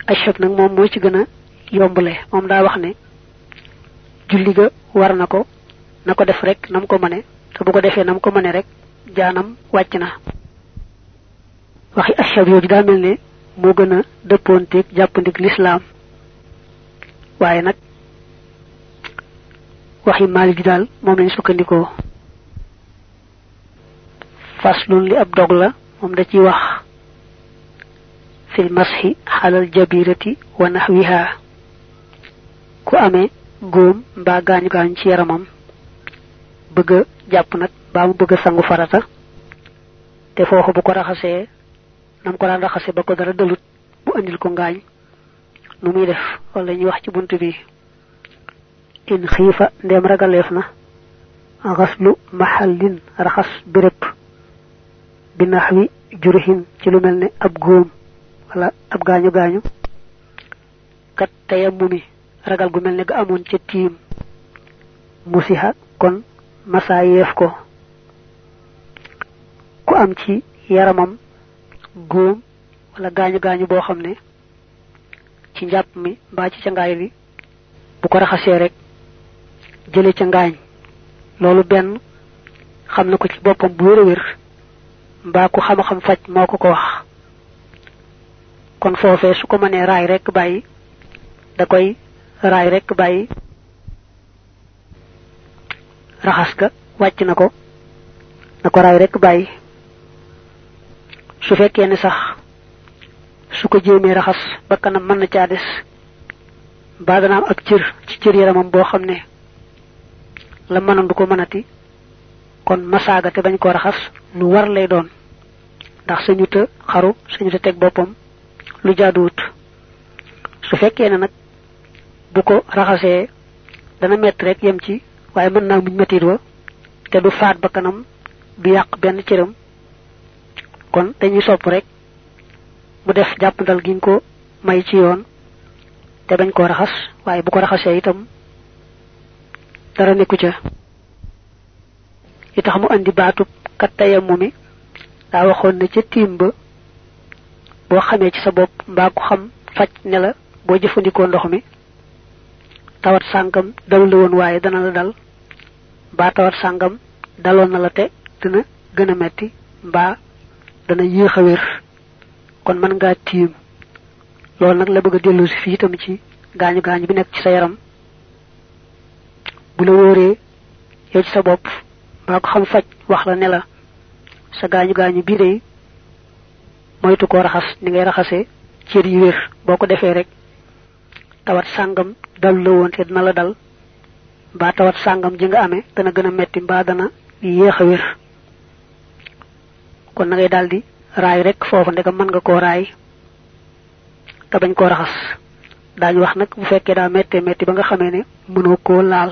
ashab nak mom mo ci gëna yombale mom da wax ne julli ga war nako nako def rek nam ko mané te bu ko defé nam ko mané rek jaanam wacc na waxi ashab yo da melne mo gëna depponté jappandik l'islam waye nak waxi malik dal mom lañ sukkandiko faslun li ab dog la mom da ci wax fil mashi halal jabirati wa nahwiha ku amé goom ba gañu gañ ci yaramam bëgg japp nak ba mu bëgg sangu farata té fofu bu ko raxasé nam ko daan raxasé ba ko dara delut bu andil ko ngañ nu muy def wala ñi wax ci buntu bi in khifa ndem ragalef na ghaslu mahallin raxas birep bi nahwi jurhin ci lu melne ab goom wala ab gañu gañu kat tayammumi ragal gu melne ga amon ci tim musiha kon masayef ko ku am ci yaramam goom wala gañu gañu bo xamne ci njàpp mi ba ci cangaay bi bu ko raxasee rek jële ca ngaañ loolu benn xam na ko ci boppam bu wér a wér mbaa ku xam-xam faj moo ko ko wax kon foofee su ko mënee raay rek bàyyi da koy raay rek bàyyi raxas ga wàcc na ko raay rek bàyyi su fekkee ne sax su ko jéemee raxas ba kanam mën na caa des ba dana am ak cër ci cër yaramam boo xam ne la mënoon du ko mënati kon masaaga te bañ ko raxas lu war lay doon ndax sañu te xaru sañu te teg boppam lu jaaduwut su fekkee ne nag bu ko raxasee dana metti rek yem ci waaye mën naa muñ mettit wa te du faat ba kanam du yàq benn cëram kon dañuy sopp rek mu def jàppandal giñ ko may ci yoon te bañ ko raxas waaye bu ko raxasee itam dara nekku ca itax mu andi baatu kat tayammumi daa waxoon ne ca tiim ba boo xamee ci sa bopp mbaa ko xam faj ne la boo jëfandikoo ndox mi tawat sàngam dal la woon waaye dana la dal mbaa tawat sàngam daloon na la te dina gën a metti mbaa dana yéex a wér kon mën ngaa tiim loolu nag la bëgg a dellu si fii itam ci gaañu gaañu bi nekk ci sa yaram bu la wóoree yow ci sa bopp mbaa ko xam faj wax la ne la sa gaañu gaañu bii day moytu ko raxas ni ngay raxasee cër yi wér boo ko defee rek tawat sàngam dal la woon te dina la dal mbaa tawat sàngam ji nga amee dana gën a metti mbaa dana yéex a wér kon na ngay daldi raay rek foofu ndegam mën nga koo raay te bañ koo raxas daañu wax nag bu fekkee daa metti ba nga xamee ne mënoo koo laal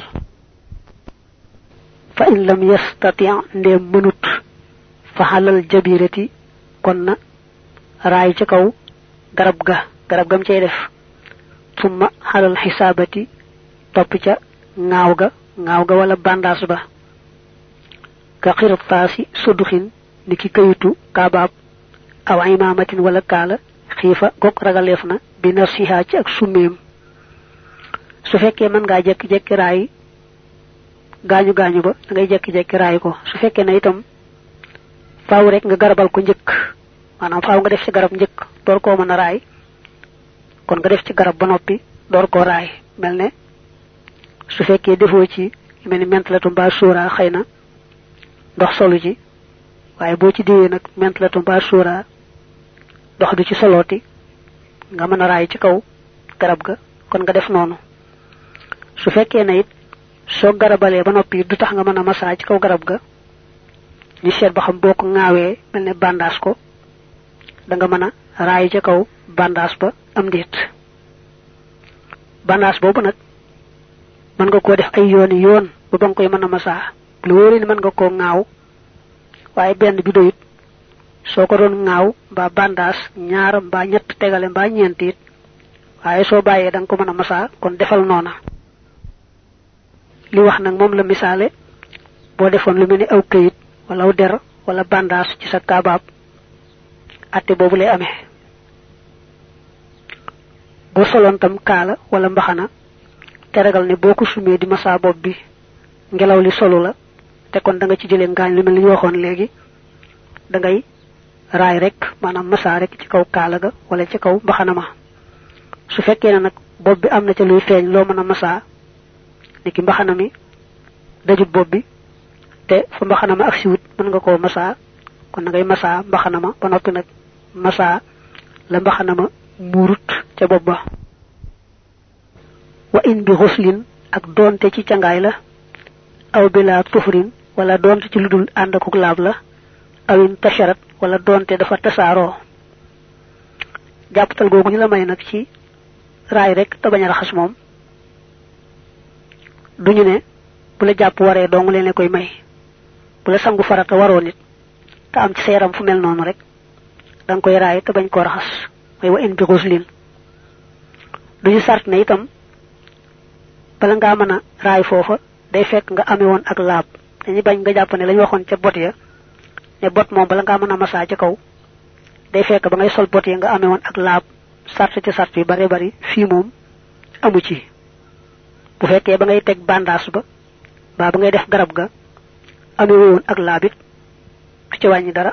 fa in lam yastati ndem mënut fa halal jabirati kon na raay ci kaw garab gam cey def summa halal hisabati topp ca ngaaw ga wala bandage ba ka xirtaasi suduxin niki kayitu kabaab aw imamatin wala kaala xiifa gok ragaleef na bi nafsiha ci ak summeem su fekkee mën ngaa jekki-jekki raay gaañu ba da ngay jekki-jekki raay ko su fekkee na itam faaw rek nga garabal ko njëkk maanaam faaw nga def ci garab njëkk door koo mën a raay kon nga def ci garab ba noppi door koo raay mel ne su fekkee defoo ci mel ni mentalatu mbaa sóora xëy na ndox solu ci waaye boo ci diwee nag mentalatu mbaa sóora dox du ci solooti nga mën a raay ci kaw garab ga kon nga def noonu su fekkee na it soo garabalee ba noppi du tax nga mën a masaa ci kaw garab ga ñu seet ba xam boo ko ŋaawee mel ne bandaas ko da nga mën a raay ci kaw bandaas ba am déet bandaas boobu nag mën nga koo def ay yoon ba ba nga koy mën a masaa lu wóoree ni mën nga koo ŋaaw waaye benn bi doyut soo ko doon ŋaaw mbaa bandaas ñaar mbaa ñett tegale mbaa ñeent it waaye soo bàyyee da nga ko mën a masaa kon defal noona li wax nag moom la misaale boo defoon lu mel ni aw këyit wala aw der wala bandaas ci sa kaabaab atte boobu lay amee bo solon tam kala wala mbaxana te ragal ne boko sumé di massa bopp bi ngelaw li solo la te kon da nga ci jëlé ngañ lu mel ni waxon légui da ngay raay rek manam massa rek ci kaw kala ga wala ci kaw mbaxana ma su fekkee nak bopp bi amna ci luy feñ lo mëna massa niki mbaxana mi dajut bopp bi te fu mbaxana ma ak siwut mën nga ko massa kon ngay massa mbaxana ma ba noppi nak massa la mbaxana ma murut ca bopp ba wa in bi ghuslin ak donte ci cangaay la aw bila tufrin wala donte ci ludul and ak laab la aw in tasharat wala donte dafa tasaaro jàppatal googu ñu la may nag ci raay rek te bañ a raxas moom duñu ne bu la jàpp waree dong leen koy may bu la sangu farata waroo nit te am ci sa yaram fu mel noonu rek dang koy raay te bañ ko raxas mooy wa in bi ghuslin duñu sart ne itam bala nga mëna raay foofa day fekk nga amé won ak laab dañu bañ nga jàpp ne lañ waxoon ca bot ya ne bot moom bala nga mëna massa ci kaw day fekk ba ngay sol bot ya nga amé won ak laab sart ci sart yu bari bari fii moom amu ci bu fekkee ba ngay teg bandage ba ngay def garab ga amé won ak laabit ci wàññi dara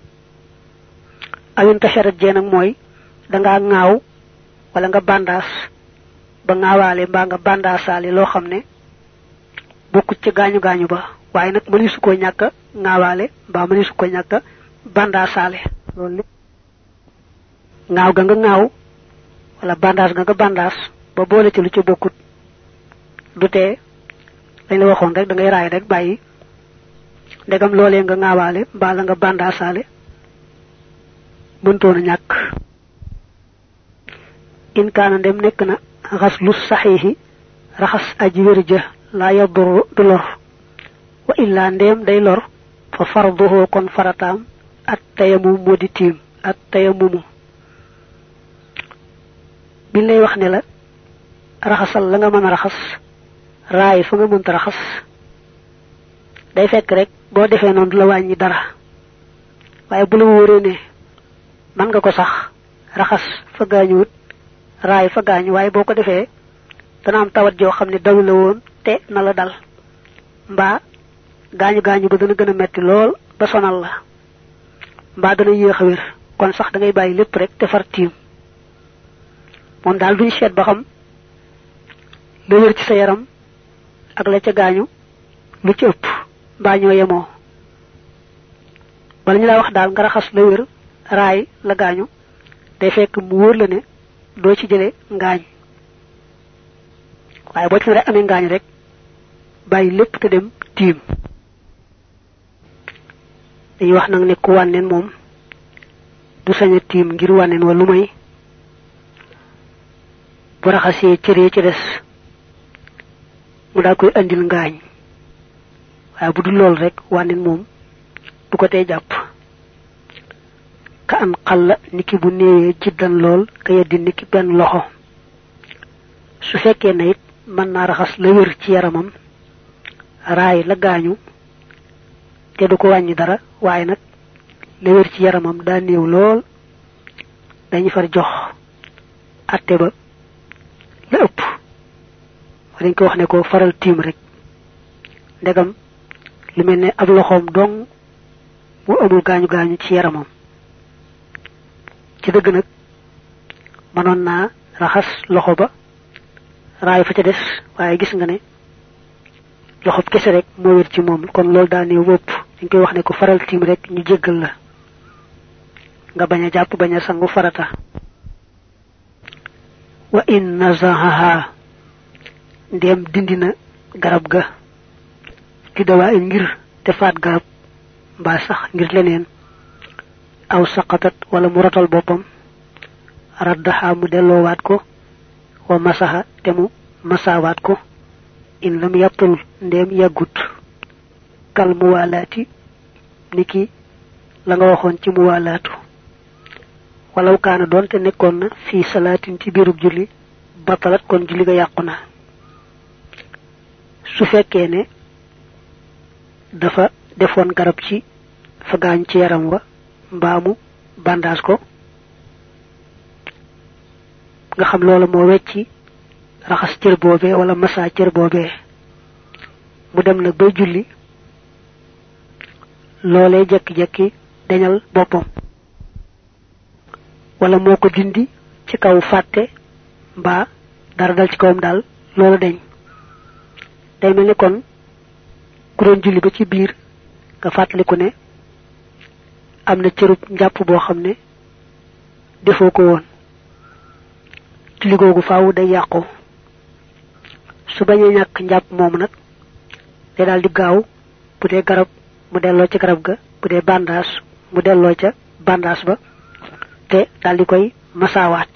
awin tasharat jee nag mooy da nga ngaaw wala nga bandage ba ngaawaale mbaa nga bandaasaale loo xam ne bokku ci gaañu gaañu ba waaye nag mënisu ko ñàkk ngaawaale mbaa mënisu ko ñàkk bandaasaale loolu ngaaw ga nga ngaaw wala bandaas ga nga bandaas ba boole ci lu ci bokkut du tee dañ la waxoon rek da ngay raay rek bàyyi ndegam loolee nga ngaawaale mbaa la nga bandaasaale mëntoon a ñàkk in kaana ndem nekk na ghaslu sahihi raxas aji wérja la yadur du lor wa illa ndem day lor fa farduhu kon faratam at tayammum modi tim at tayammum bi lay wax ne la raxasal la nga mëna raxas raay fa nga mënta raxas day fekk rek bo defé non la wañi dara waye bu la wóré ne man nga ko sax raxas fa gañuut raay fa gañu waye boko defé dana am tawat jo xamni daw la won te na la dal mba gañu gañu ba dana gëna metti lool ba sonal la mba dana yéex wër kon sax da ngay bayyi lepp rek te far tim mon dal duñ xét ba xam le wër ci sa yaram ak la ca gañu lu ci ëpp ba ñoo yemo wala ñu la wax dal nga raxas le wër raay la gañu day fekk mu wër la ne do ci jëlé ngaañ waye bo ci rek amé ngaañ rek bayyi lepp te dem tim dañuy wax nak ne ku wànneen moom du saña tim ngir wànneen wa lu may bu raxasee cëree ci des mu daal koy andil ngaañ waaye bu dul lool rek wànneen moom du ko tee jàpp ka an xalla niki bu néewee jiddan lool ka yeddi niki benn loxo su fekkee na it mën naa raxas la wér ci yaramam raay la gaañu te du ko wàññi dara waaye nag la wér ci yaramam daa néew lool dañu far jox atte ba la ëpp dañ ko wax ne ko faral tiim rek ndegam lu mel ne ab loxoom dong mu amul gaañu gaañu ci yaramam ci dëgg nag mënoon naa raxas loxo ba raay fa ca des waaye gis nga ne loxo kese rek moo wér ci moom kon loolu daa néew bopp dañ koy wax ne ko faral tiim rek ñu jéggal la nga bañ a jàpp bañ a sangu farata wa in nazahaha ndem dindina garab ga ci dawa ngir defaat garab mbaa sax ngir leneen aw saqatat wala mu rotal boppam raddaha mu delloowaat ko wa masaha te mu masaawaat ko in lam yàppul ndem yàggut kal muwalaati niki la nga waxoon ci muwalaatu walaw kaana doonte nekkoon na fii salaatin ci biirub julli batalat kon julli ga yàqu na su fekkee ne dafa defoon garab ci fa gaañ ci yaram wa mbaamu bandage ko nga xam loolu moo wecci raxas cër boobee wala massa cër boobee mu dem nag bay julli loolee jekki-jekki dañal boppam wala moo ko dindi ci kaw fàtte mbaa dara dal ci kawam daal loolu dañ day mel ni kon ku doon julli ba ci biir nga fàttaliku ne am na cërub njàpp boo xam ne defoo ko woon julli googu faawu day yàqu su bañee ñàkk njàpp moomu nag day daal di gaaw bu dee garab mu delloo ci garab ga bu dee bandaas mu delloo ca bandaas ba te daal di koy masaawaat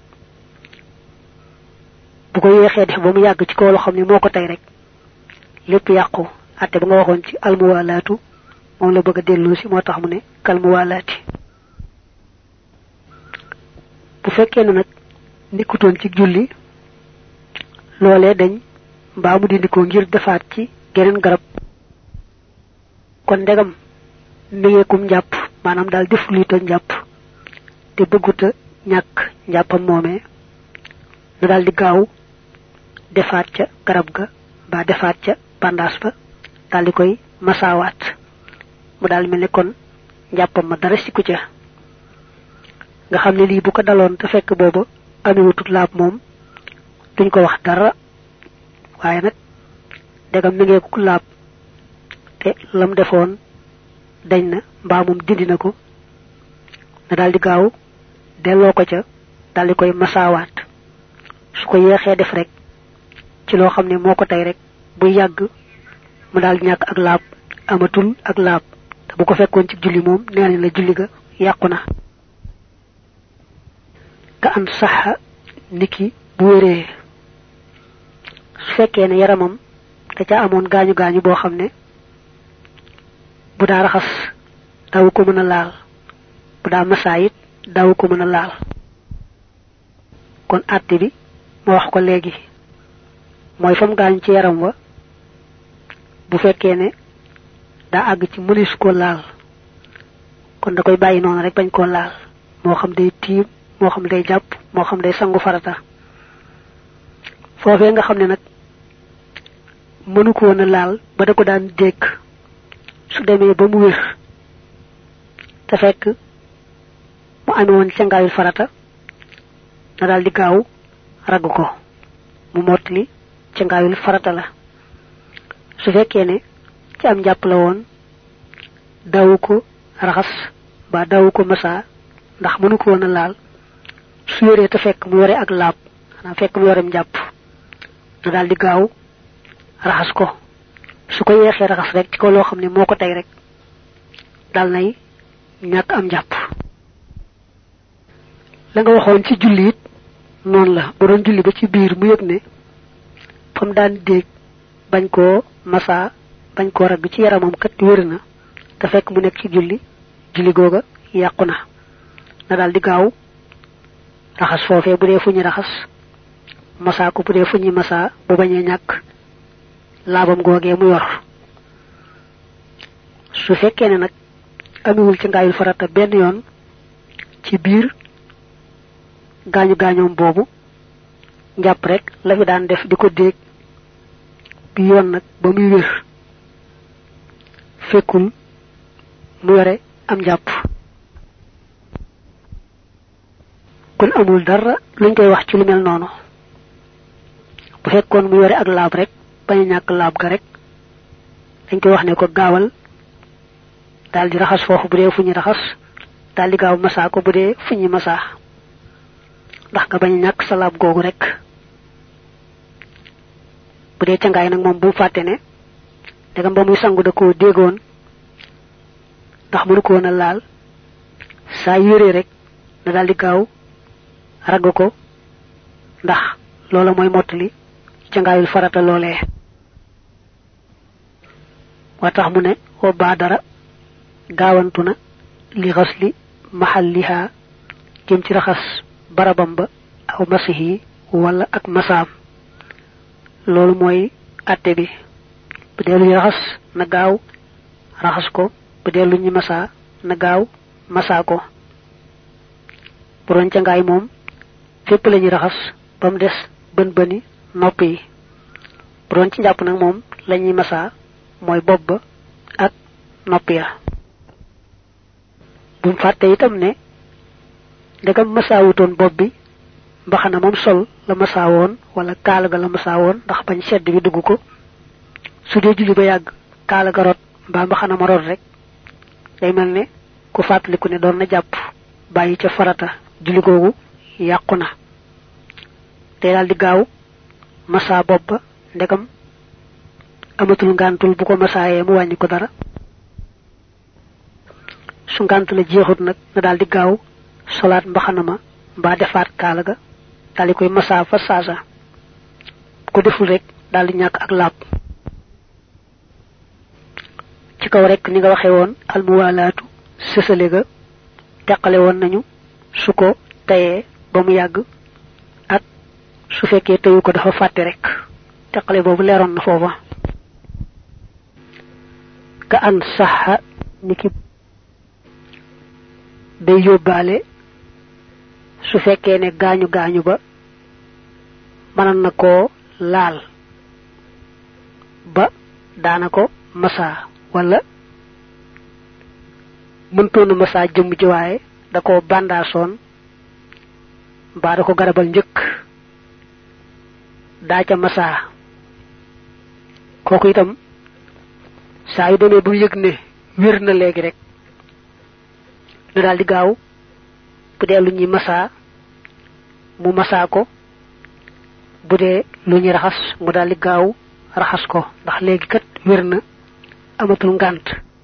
bu ko yeexee def ba mu yàgg ci kaw loo xam ne moo ko tey rek lépp yàqu atte ba nga waxoon ci almuwalaatu moom la bëgg a dellu si moo tax mu ne kalmuwalaati bu fekkee ne nag nikkutoon ci julli loolee dañ mbaa mu dindi ko ngir defaat ci geneen garab kon ndegam négeekum njàpp maanaam daal def luy toj njàpp te bëgguta ñàkk njàppam moomee na daal di gaaw defaat ca garab ga ba defaat ca bandaas ba daal di koy masaawaat mu daal mel ne kon njàppam ma dara sikku ca nga xam ne lii bu ko daloon te fekk booba amewutut laab moom duñ ko wax dara waaye nag degam mi ngeeku laab te lam defoon dañ na mbaa moom dindi na ko na daal di gaaw delloo ko ca daal di koy masaawaat su ko yeexee def rek ci loo xam ne moo ko tey rek bu yàgg mu daal ñàkk ak laab amatul ak laab te bu ko fekkoon ci julli moom nee nañ la julli ga yàqu na ka an saxa niki bu wéree su fekkee ne yaramam da ca amoon gaañu gaañu boo xam ne bu daa raxas daw ko mën a laal bu daa masaa it daw ko mën a laal kon àtte bi ma wax ko léegi mooy fam gaañu ci yaram wa bu fekkee ne daa àgg ci mënis ko laal kon da koy bàyyi noonu rek bañ koo laal moo xam day tiim moo xam day jàpp moo xam day sangu farata foofee nga xam ne nag mënu ko woon a laal ba da ko daan dégg su demee ba mu wér te fekk mu amee woon cangaayul farata na daal di gaaw ragg ko mu mottali cangaayul farata la su fekkee ne ci am njàpp la woon dawu ko raxas ba dawu ko masa ndax mënu ko woon a laal su yoree te fekk mu yore ak laab xanaa fekk mu yorem njàpp na daal di gaaw raxas ko su ko yeexee raxas rek ci ko loo xam ne moo ko tey rek dal nay ñàkk am njàpp la nga waxoon ci julli it noonu la bu doon julli ba ci biir mu yëg ne fam daan déeg bañ koo masa bañ koo ragg ci yaramam kat wér na te fekk mu nekk ci julli googa yàqu na na daal di gaaw raxas foofee bu dee fu ñu raxas masa ko bu dee fu ñu masa bu bañee ñàkk laabam googee mu yor su fekkee ne nag amiwul ci ngaayul farata benn yoon ci biir gaañu gaañoom boobu njàpp rek la fi daan def di ko déeg bi yoon nag ba muy wér fekkul mu yore am njàpp kon amul dara luñ koy wax ci lu mel noonu bu fekkoon mu yore ak laab rek bañ ñàkk laab ga rek dañ koy wax ne ko gaawal daal di raxas foofu bu dee fu ñu raxas daal di gaaw masaa ko bu dee fu ñu masaa ndax nga bañ ñàkk sa laab googu rek bu dee cangaay nag moom bu mu fàtte ne dagam ba muy sangu da koo déggoon ndax mënu ko woon a laal saa yéree rek na daal di gaaw ragg ko ndax loola mooy mottali cangaayul farata loolee wa tax mu ne wa baadara gaawantu na li xasli mahalliha jëm ci raxas barabam ba aw masihi wala ak masaam loolu mooy atte bi bu dee lu ñu raxas na gaaw raxas ko bu dee lu ñu masa na gaaw masa ko bu doon ca ngaay moom fépp lañu raxas bam des bën bëni nopp yi bu doon ci njàpp nag moom lañuy massa mooy bopp ba ak nopp ya bu fàtte itam ne ndegam massa wutoon bopp bi mbaxana moom sol la massa woon wala kaala ga la massa woon ndax bañ sedd bi dugg ko su dee julli ba yàgg kaala ga rot mbaa mbaxana ma rot rek day mel ne ku fàttaliku ne doon na jàpp bàyyi ca farata julli googu yàqu na te daal di gaaw massa bopp ba ndegam amatul ngantul bu ko massaayee mu wàññi ko dara su ngant la jeexut nag na daal di gaaw solaat mbaxana ma mbaa defaat kaala ga daal di koy massa fa saasa ko deful rek daal di ñàkk ak laab ci kaw rek ni nga waxee woon almuwalaatu sësale ga teqale woon nañu su ko tayee ba mu yàgg ak su fekkee teyu ko dafa fàtte rek teqale boobu leeroon na foofa ka an saxa niki day yóbbaale su fekkee ne gaañu gaañu ba mënoon na koo laal ba daana ko massa wala mëntoona massa jëmm ji waaye da ko bandaasoon mbaa da ko garabal njëkk daa ca massa kooku itam saa yu demee bu yëg ne wér na léegi rek na daal di gaaw bu dee lu ñuy massa mu massa ko bu dee lu ñuy raxas mu daal di gaaw raxas ko ndax léegi kat wér na amatul ngant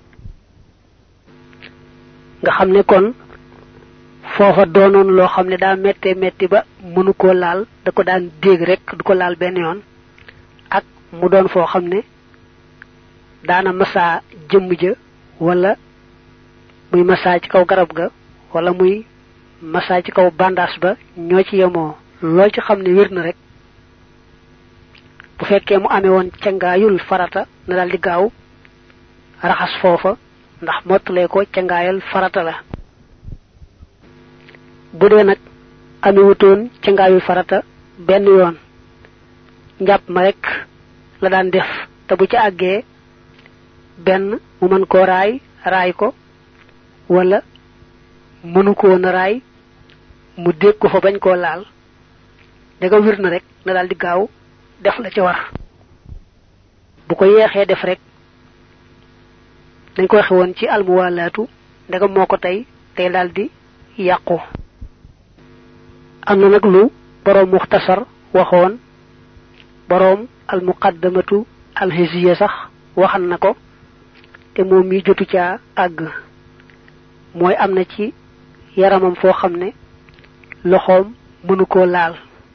nga xam ne kon foofa doonoon loo xam ne daa mettee metti ba mënu koo laal da ko daan dégg rek du ko laal benn yoon ak mu doon foo xam ne daana massa jëmm ja wala muy massa ci kaw garab ga wala muy massa ci kaw bandaas ba ñoo ci yemoo loo ci xam ne wér na rek bu fekkee mu amee woon cangaayul farata na daal di gaaw raxas foofa ndax mottalee ko cangaayal farata la bu dee nag amewutoon cangaayul farata benn yoon njàpp ma rek la daan def te bu ci àggee benn mu mën koo raay ko wala mënu ko woon a raay mu dégg ko fa bañ koo laal danga wir na rek na daal di gaaw def la ci war bu ko yeexee def rek dañ ko waxe woon ci almuwalaatu ndegam moo ko tey daal di yàqu am na nag lu boroom muxtasar waxoon boroom almuqaddamatu alhisiya sax waxan na ko te moom mi jotu caa àgg mooy am na ci yaramam foo xam ne loxoom mënu koo laal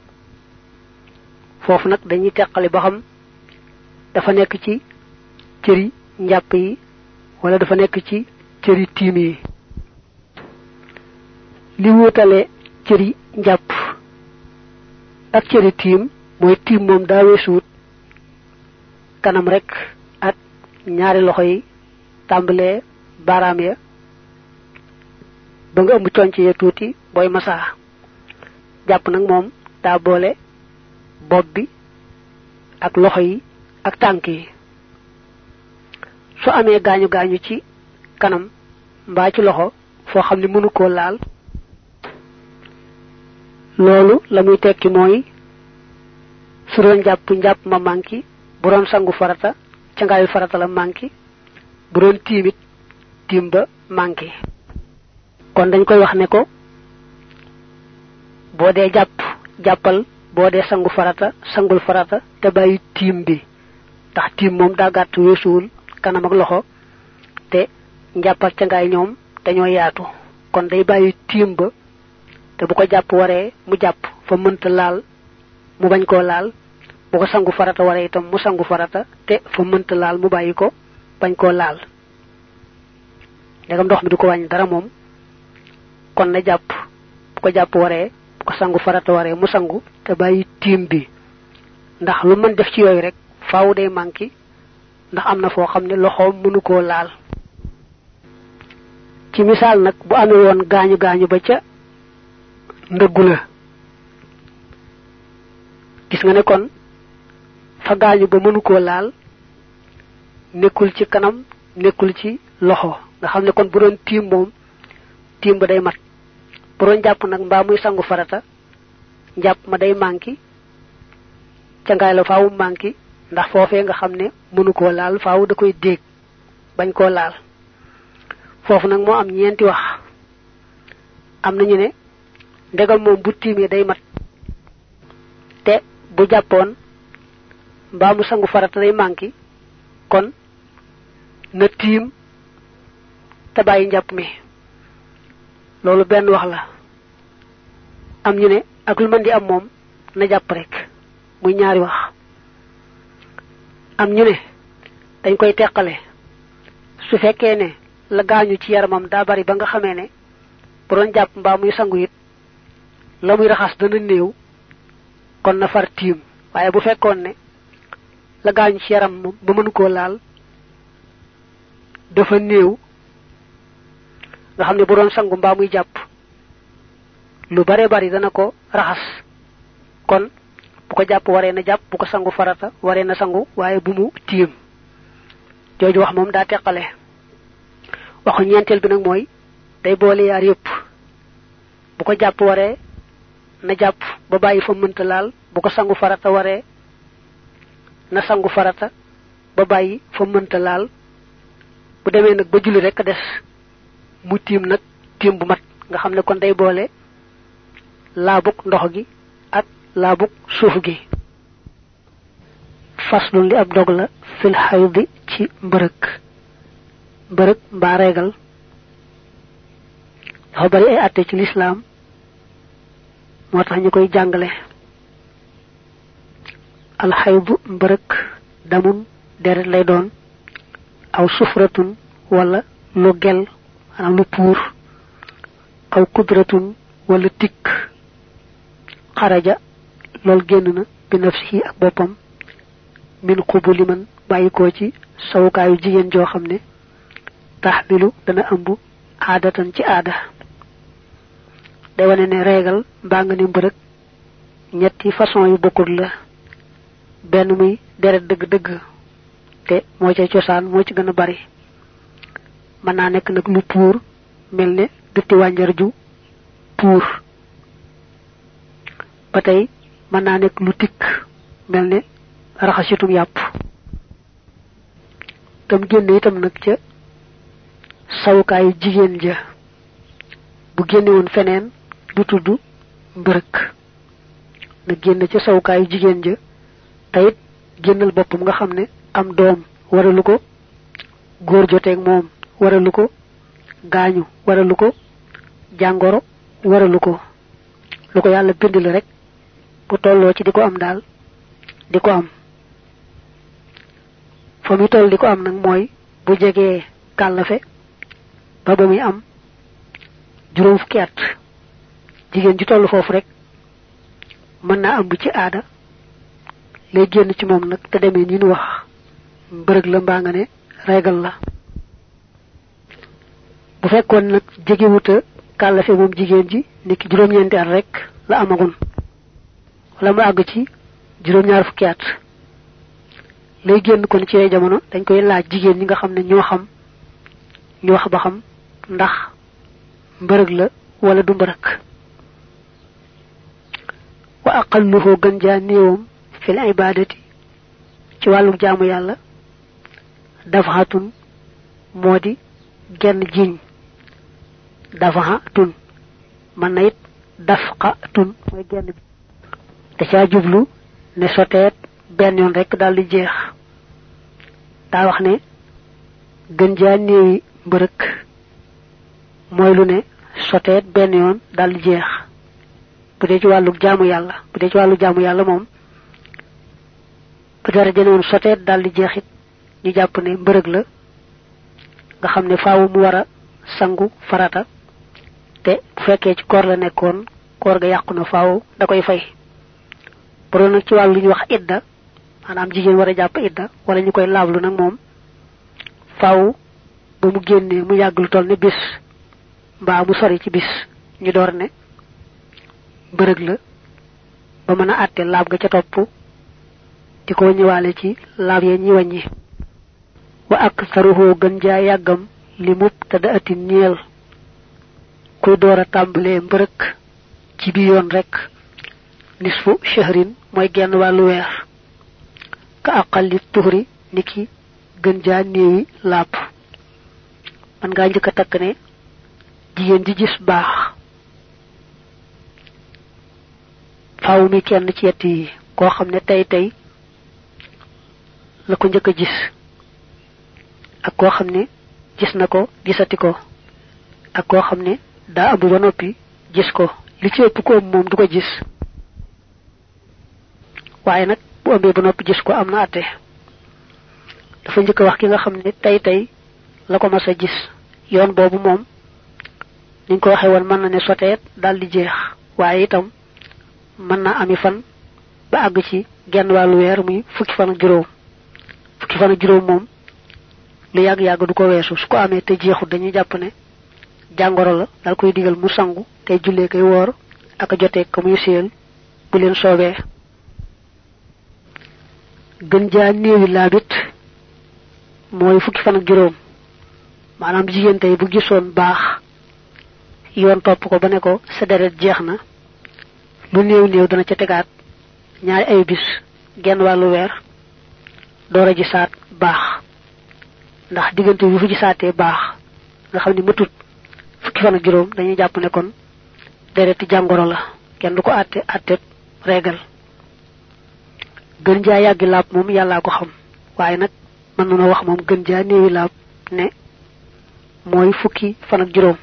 foofu nag dañuy teqale ba xam dafa nekk ci cëri njàpp yi wala dafa nekk ci cëri tiim yi li wutale cëri njàpp ak cëri tiim mooy tiim moom daa weesuut kanam rek ak ñaari loxo yi tàmbalee baaraam ya ba nga ëmb conc ya tuuti booy masaa jàpp nag moom daa boole bopp bi ak loxo yi ak tànk yi su amee gaañu gaañu ci kanam mbaa ci loxo foo xam ne mënu koo laal loolu la muy tekki mooy su doon njàpp ma manki bu doon sangu farata ca ngaayu farata la manki bu doon tiimit tiim ba manki kon dañ koy wax ne ko boo dee jàppal boo dee sangu farata sangul farata te bàyyi tiim bi ndax tiim moom daa gàtt weesuwul kanam ak loxo te njàpp ak ca ngaay ñoom dañoo yaatu kon day bàyyi tiim ba te bu ko jàpp waree mu jàpp fa mënta laal mu bañ koo laal bu ko sangu farata waree itam mu sangu farata te fa mënta laal mu bàyyi ko bañ koo laal ndegam ndox mi du ko wàññi dara moom kon na jàpp bu ko jàpp waree bu ko sangu farata waree mu sangu te bàyyi tiim bi ndax lu mën def ci yooyu rek faaw day manki ndax am na foo xam ne loxoom mënu koo laal ci misaal nag bu amee woon gaañu gaañu ba ca ndëggu la gis nga ne kon fa gaañu ba mënu ko laal nekkul ci kanam nekkul ci loxo nga xam ne kon bu doon tiim moom tiim ba day mat bu doon jàpp nag mbaa muy sangu farata njàpp ma day manki ca ngaay la faawu manki ndax foofee nga xam ne mënu koo laal faawu da koy déeg bañ koo laal foofu nag moo am ñeenti wax am nañu ne ndegam moom bu tiimee day mat te bu jàppoon mbaa mu sangu farata day manki kon na tiim te bàyyi njàpp mi loolu benn wax la am ñu ne ak lu mën di am moom na jàpp rek muy ñaari wax am ñu ne dañ koy teqale su fekkee ne la gaañu ci yaramam daa bari ba nga xamee ne bu doon jàpp mbaa muy sangu it la muy raxas dana néew kon na far tiim waaye bu fekkoon ne la gaañu ci yaram moom ba mënu koo laal dafa néew nga xam ne bu doon sangu mbaa muy jàpp lu bare bari dana ko raxas kon bu ko jàpp waree na jàpp bu ko sangu farata waree na sangu waaye bu mu tiim jooju wax moom daa teqale waxu ñeenteel bi nag mooy day boole yaar yépp bu ko jàpp waree na jàpp ba bàyyi fa mënta laal bu ko sangu farata waree na sangu farata ba bàyyi fa mënta laal bu demee nag ba julli rek a des mu tiim nag tiim bu mat nga xam ne kon day boole laabuk ndox gi ak laabuk suuf gi faslun li ab dog la fil xaydi ci mbërëk mbaa reegal dafa bari ay àtte ci lislaam moo tax ñu koy jàngale alxaydu mbërëk damun deret lay doon aw sufratun wala lu gel maanaam lu puur aw kudratun wala tikk xaraja loolu génn na bi nafsihi ak boppam min xubuli man bàyyikoo ci sawukaayu jigéen joo xam ne taxmilu dana ëmb aadatan ci aada day wane ne reegal mbaa nga ne mbërëg ñetti façon yu bokkul la benn muy deret dëgg-dëgg te moo ca cosaan moo ci gën a bari mën naa nekk nag lu puur mel ne dutti wànjar ju puur ba tey mën naa nekk lu tikk mel ne raxasitum yàpp tam génne itam nag ca sawukaayu jigéen ja bu génne woon feneen du tudd mbërëk na génn ca sawukaayu jigéen ja tayit génnal boppam nga xam ne am doom waralu ko góor joteeg moom waralu ko gaañu waralu ko jàngoro waralu ko lu ko yàlla bind la rek bu tolloo ci di ko am daal di ko am fa muy toll di ko am nag mooy bu jegee kàllafe ba muy am juróom fukki at jigéen ji toll foofu rek mën naa ëmb ci aada lay génn ci moom nag te demee ni ñu wax mbërëg la mbaa nga ne reegal la bu fekkoon nag jegewuta kàllafe moom jigéen ji niki juróom-ñeenti at rek la amagun wala mu àgg ci juróom-ñaar fukki at lay génn kon ci jamono dañ koy laaj jigéen ñi nga xam ne ñoo xam ñu wax ba xam ndax mbërëg la wala du mbërëg wa aqalluhu gën jaa néewam fil ibadati ci wàllu jaamu yàlla dafahatun moo di genn jiñ dafahatun man na it dafqatun mooy genn bi da caa jublu ne soteet benn yoon rek daal di jeex daa wax ne gën jaa néewi mbërëk mooy lu ne soteet benn yoon daal di jeex bu dee ci wàllu jaamu yàlla moom bu dara jëne woon soteet daal di jeexit ñu jàpp ne mbërëg la nga xam ne faawu mu war a sangu farata te bu fekkee ci koor la nekkoon koor ga yàqu na faawu da koy fay bu doon nag ci wàllu ñu wax idda maanaam jigéen war a jàpp idda wala ñu koy laablu nag moom faawu ba mu génnee mu yàgg lu toll ne bis mbaa mu sori ci bis ñu door ne mbërëg la ba mëna atté laab ga ca topp di ko ñëwalé ci laab ya ñi wañi wa aktharuhu gën jaa yàggam li mubtada'ati ñeel kuy doora tàmbalee mbërëk ci bi yoon rek nisfu shahrin mooy genn wàllu weer ka aqalli tuhri niki gën jaa néewi laab man ngaa njëkk a takk ne jigéen ji gis baax faaw mi kenn ci yett yi koo xam ne tey la ko njëkk a gis ak koo xam ne gis na ko gisati ko ak koo xam ne daa ëmb ba noppi gis ko li ci ëpp ko moom du ko gis waaye nag bu ëmbee ba noppi gis ko am na atte dafa njëkk wax ki nga xam ne tey la ko mas a gis yoon boobu moom niñ ko waxee woon mën na ne soteet daal di jeex waaye itam mën na ami fan ba àgg ci genn wàllu weer muy fukki fan ak juróom moom lu yàgg du ko weesu su ko amee te jeexut dañuy jàpp ne jàngoro la dal koy digal mu sangu tey jullee koy woor ak jotee ko muy seel bu leen soobee gën jaa néewi laabit mooy fukki fan ak juróom maanaam jigéen tey bu gisoon baax yoon topp ko ba ne ko sa deret jeex na lu néew dana ca tegaat ñaari ay bis genn wàllu weer doora ji saat baax ndax diggante bi fu ci saatee baax nga xam ne matut fukki fan ak juróom dañuy jàpp ne kon dereti jàngoro la kenn du ko àtte régal gën jaa yàggi laab moom yàllaa ko xam waaye nag mën na wax moom gën jaa néewi laab ne mooy fukki fan ak juróom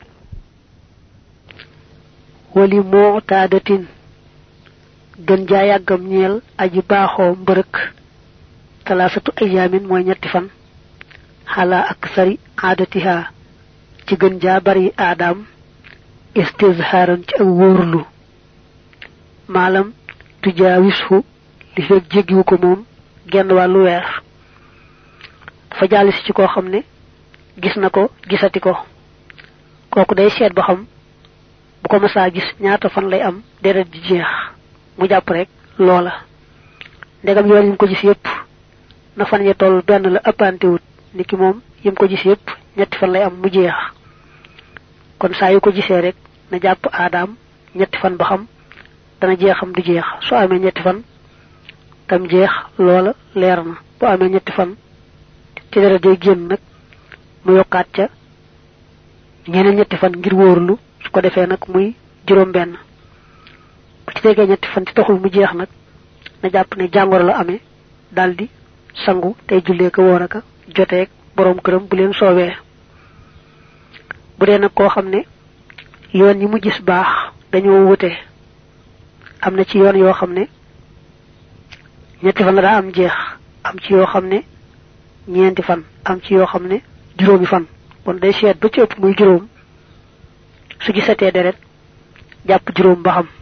wali mu'tadatin gën jaa yàggam ñeel aji baaxoo mbërëk talaasatu ayaamin mooy ñetti fan xala aksari aadatiha ci gën jaa bari aadam istizharan ci ak wóorlu maalam tujaawishu li fekk jéggiwu ko moom genn wàllu weer dafa jàllisi ci koo xam ne gis na ko gisati ko kooku day seet ba xam bu ko masaa gis ñaata fan lay am deret di jeex mu jàpp rek loola ndegam yoon yim ko gis yépp na fan ya toll benn la ëppantewut niki moom yim ko gis yépp ñetti fan lay am mu jeex kon saa yu ko gisee rek na jàpp aadaam ñetti fan ba xam dana jeexam du jeex su amee ñetti fan tam jeex loola leer na bu amee ñetti fan ci dara day génn nag mu yokkaat ca ñeneen ñetti fan ngir wóorlu su ko defee nag muy juróom benn bu ci tegee ñetti fan ci taxul mu jeex nag na jàpp ne jàngoro la amee daldi sangu tey jullee ko woor aka joteeg boroom këram bu leen soobee bu dee nag koo xam ne yoon yi mu gis baax dañoo wute am na ci yoon yoo xam ne ñetti fan la daa am jeex am ci yoo xam ne ñeenti fan am ci yoo xam ne juróomi fan kon day seet ba ci ëpp muy juróom su gisatee deret jàpp juróom ba xam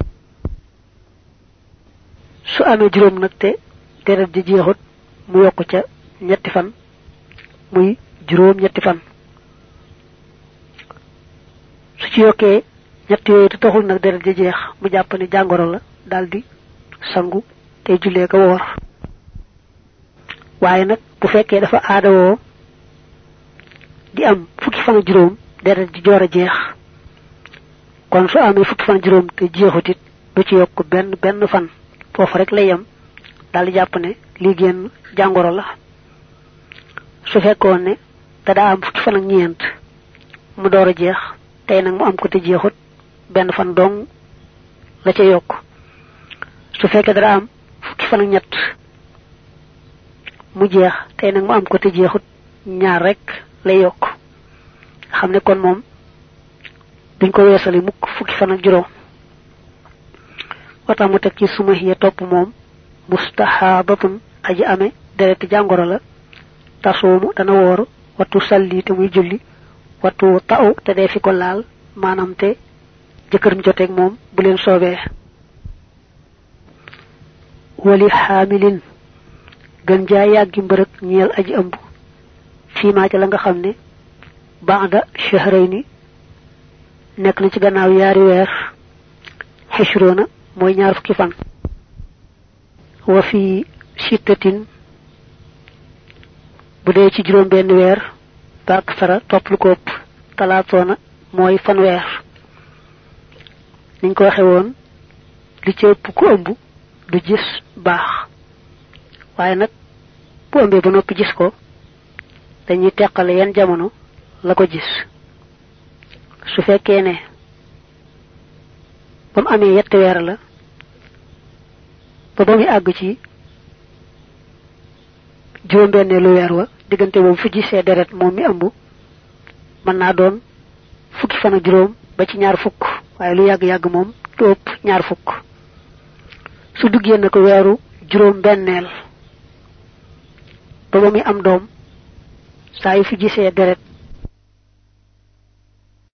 su amee juróom nag te deret di jeexut mu yokku ca ñetti fan muy juróom ñetti fan su ci yokkee ñett yooyu te taxul nag deret di jeex mu jàpp ne jàngoro la daldi sangu tey jullee ko woor waaye nag bu fekkee dafa aadawoo di am fukki fan ak juróom deret di joor a jeex kon su amee fukki fan juróom te jeexutit du ci yokk benn fan foofu rek lay yam daldi jàpp ne lii génn jàngoro la su fekkoon ne da daa am fukki fan ak ñeent mu door a jeex tey nag mu am ko te jeexut benn fan dong la ca yokk su fekkee da daa am fukki fan ak ñett mu jeex tey nag mu am ko te jeexut ñaar rek lay yokk xam ne kon moom duñ ko weesali mukk fukki fan ak juróom wata mu teg ci suma hiya topp moom mustahabatun aji ame dereti jàngoro la tasuumu dana woor wattu salli te muy julli wattu ta'u te dee fi ko laal maanaam te jëkkëram joteeg moom bu leen soobee wali xaamilin gën jaa yàggi mbërëg ñeel aji ëmb fii maa ca la nga xam ne ba'da shahrayni nekk na ci gannaaw yaari weer xishrona mooy ñaar fukki fan wa fi shittatin bu dee ci juróom benn weer bak sara topp lu ko ëpp talaatoona mooy fanweer niñ ko waxe woon li ci ëpp ku ëmb du gis baax waaye nag bu ëmbee ba noppi gis ko dañuy teqale yan jamono la ko gis su fekkee ne ba mu amee yetti weer la ba muy àgg ci juróom benneelu weer wa diggante boobu fi gisee deret moom mi ëmb mën naa doon fukki fan ak juróom ba ci ñaar fukk waaye lu yàgg-yàgg moom du ëpp ñaar fukk su duggee na ko weeru juróom benneel ba muy am doom saa yu fi gisee deret